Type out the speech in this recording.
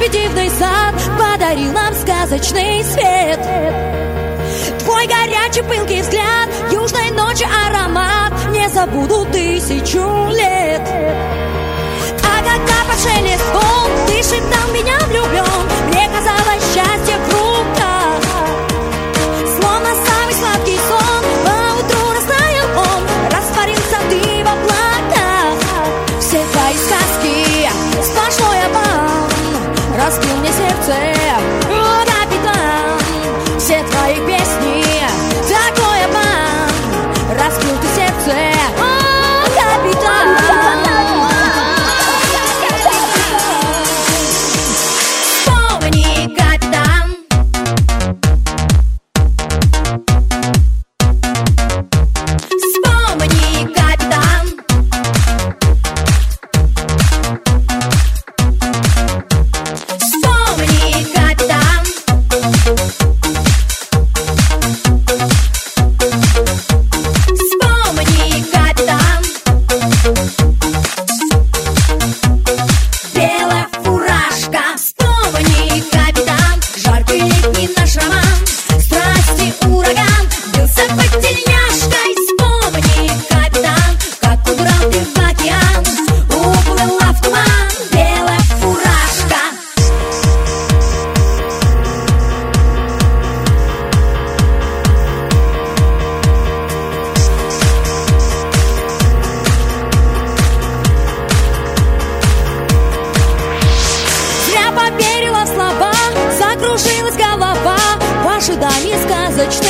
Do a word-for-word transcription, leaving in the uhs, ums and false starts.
небе дивный сад подарил нам сказочный свет. Твой горячий пылкий взгляд, южной ночи аромат не забуду тысячу лет. А когда под шелест волн ты шептал меня влюблен, мне казалось счастье в руках, словно самый сладкий сон. Поутру растаял он, растворился ты в облаках. Все твои сказки сплошной обман разбил мне сердце, о, капитан. Все твои песни такой обман разбил ты сердце, о, капитан. Закружилась голова в ожидании сказочного